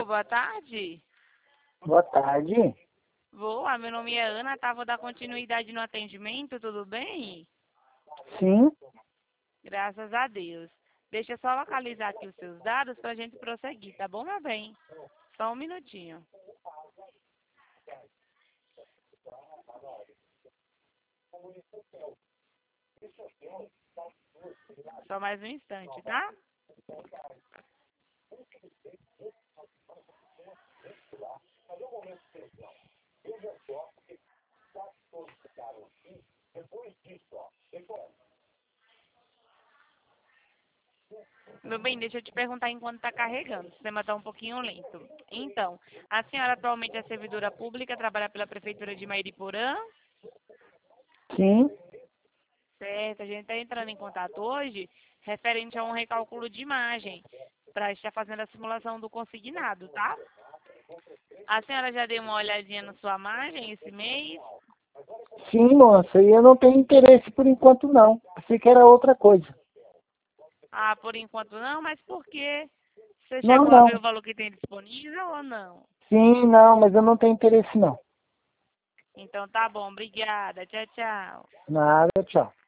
Alô, boa tarde. Boa tarde. Boa, meu nome é Ana, tá? Vou dar continuidade no atendimento, tudo bem? Sim, Graças a Deus. Deixa eu só localizar aqui os seus dados pra gente prosseguir, tá bom, meu bem? Só um minutinho. Só mais um instante, tá? Meu bem, deixa eu te perguntar enquanto tá carregando. O sistema tá um pouquinho lento. Então, a senhora atualmente é servidora pública, trabalha pela Prefeitura de Mairiporã? sim. Certo, a gente está entrando em contato hoje referente a um recálculo de imagem para estar fazendo a simulação do consignado, tá? A senhora já deu uma olhadinha na sua imagem esse mês? Sim, moça, e eu não tenho interesse por enquanto não. Pensei que era outra coisa. Ah, por enquanto não, mas por quê? Você Não, chegou a não. ver o valor que tem disponível ou não? Sim, não, mas eu não tenho interesse não. Então tá bom, obrigada. Tchau, tchau. Nada, tchau.